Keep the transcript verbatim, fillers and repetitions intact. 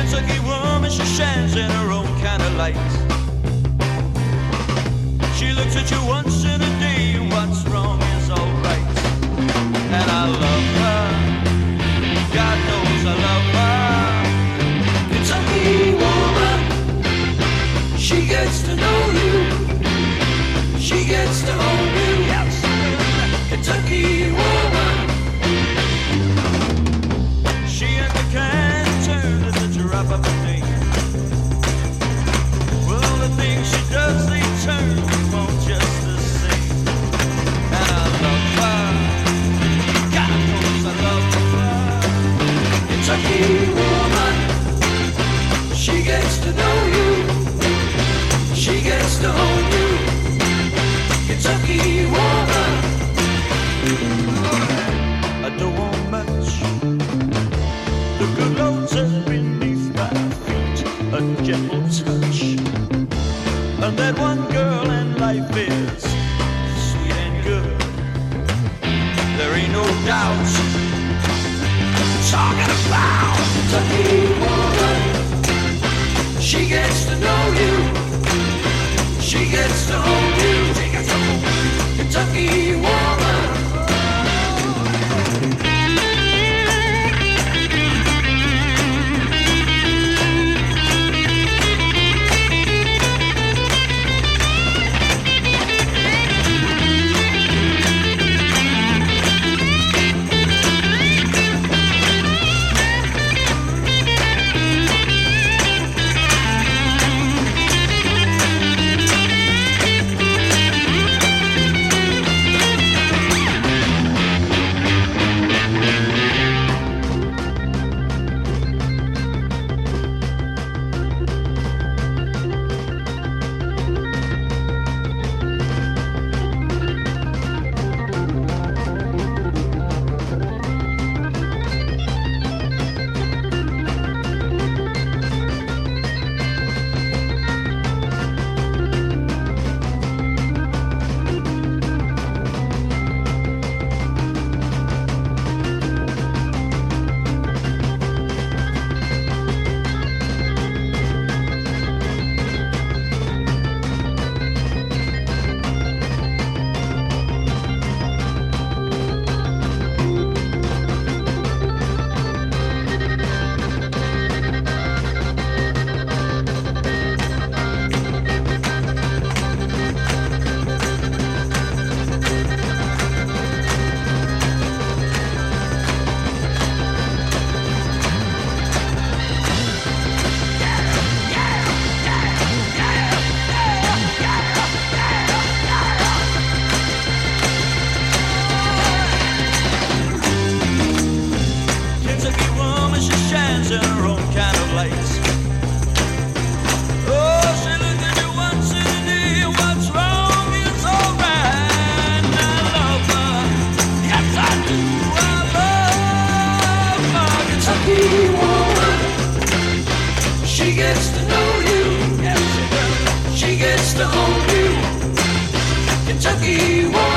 Kentucky woman, she shines in her own kind of light. She looks at you once in a day, and what's wrong is alright. And I love her, God knows I love her. Kentucky woman, she gets to know you, she gets to own you. Yes. Kentucky woman, she ain't the kind of turn that you drop up a thing. Well, the things she does, they turn you on just the same. And I love her, God knows I love her. Kentucky woman, she gets to know you, she gets to own you. Kentucky woman, I don't want much. The good Lord says beneath my feet, a gentle touch. And that one girl in life is sweet and good. There ain't no doubt. Talking about Kentucky woman, she gets to know you, she gets to own you. Kentucky woman. In her own kind of light. Oh, she looked at you once in a day, and what's wrong is alright. And I love her, yes I do, I love her. Kentucky woman, she gets to know you, yes she does. She gets to own you. Kentucky woman.